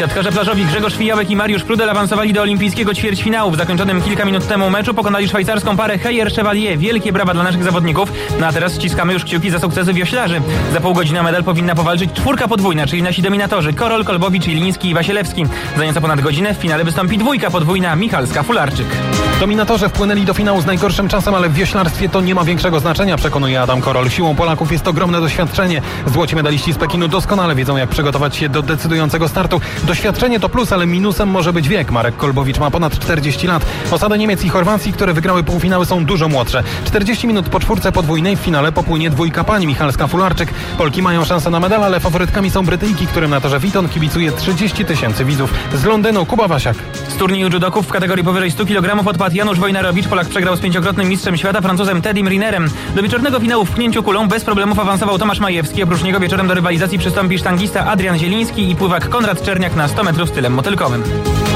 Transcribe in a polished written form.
Siatkarze plażowi Grzegorz Fijałek i Mariusz Prudel awansowali do olimpijskiego ćwierćfinału. W zakończonym kilka minut temu meczu pokonali szwajcarską parę Heyer-Chevalier. Wielkie brawa dla naszych zawodników. No a teraz ściskamy już kciuki za sukcesy wioślarzy. Za pół godziny o medal powinna powalczyć czwórka podwójna, czyli nasi dominatorzy Korol, Kolbowicz, Iliński i Wasielewski. Za nieco ponad godzinę w finale wystąpi dwójka podwójna Michalska-Fularczyk. Dominatorzy wpłynęli do finału z najgorszym czasem, ale w wioślarstwie to nie ma większego znaczenia, przekonuje Adam Korol. Siłą Polaków jest ogromne doświadczenie. Złoci medaliści z Pekinu doskonale wiedzą, jak przygotować się do decydującego startu. Doświadczenie to plus, ale minusem może być wiek. Marek Kolbowicz ma ponad 40 lat. Osady Niemiec i Chorwacji, które wygrały półfinały, są dużo młodsze. 40 minut po czwórce podwójnej w finale popłynie dwójka pań Michalska-Fularczyk. Polki mają szansę na medal, ale faworytkami są Brytyjki, którym na torze Witton kibicuje 30 000 widzów. Z Londynu Kuba Wasiak. Z turnieju judoków w kategorii powyżej 100 kg odpadł Janusz Wojnarowicz. Polak przegrał z pięciokrotnym mistrzem świata Francuzem Teddym Rinerem. Do wieczornego finału w pchnięciu kulą bez problemów awansował Tomasz Majewski. Oprócz niego wieczorem do rywalizacji przystąpi sztangista Adrian Zieliński i pływak Konrad Czerniak na 100 metrów stylem motylkowym.